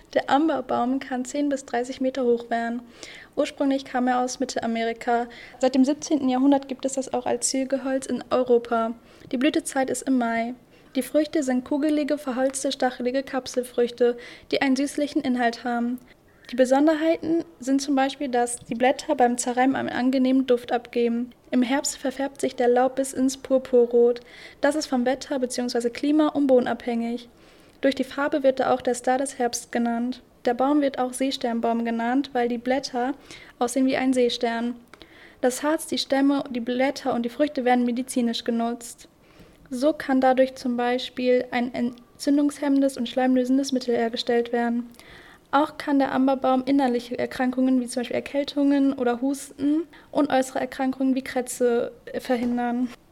Der Amberbaum kann 10 bis 30 Meter hoch werden. Ursprünglich kam er aus Mittelamerika. Seit dem 17. Jahrhundert gibt es das auch als Ziergeholz in Europa. Die Blütezeit ist im Mai. Die Früchte sind kugelige, verholzte, stachelige Kapselfrüchte, die einen süßlichen Inhalt haben. Die Besonderheiten sind zum Beispiel, dass die Blätter beim Zerreiben einen angenehmen Duft abgeben. Im Herbst verfärbt sich der Laub bis ins Purpurrot. Das ist vom Wetter bzw. Klima und Boden abhängig. Durch die Farbe wird er auch der Star des Herbsts genannt. Der Baum wird auch Seesternbaum genannt, weil die Blätter aussehen wie ein Seestern. Das Harz, die Stämme, die Blätter und die Früchte werden medizinisch genutzt. So kann dadurch zum Beispiel ein entzündungshemmendes und schleimlösendes Mittel hergestellt werden. Auch kann der Amberbaum innerliche Erkrankungen wie zum Beispiel Erkältungen oder Husten und äußere Erkrankungen wie Krätze verhindern.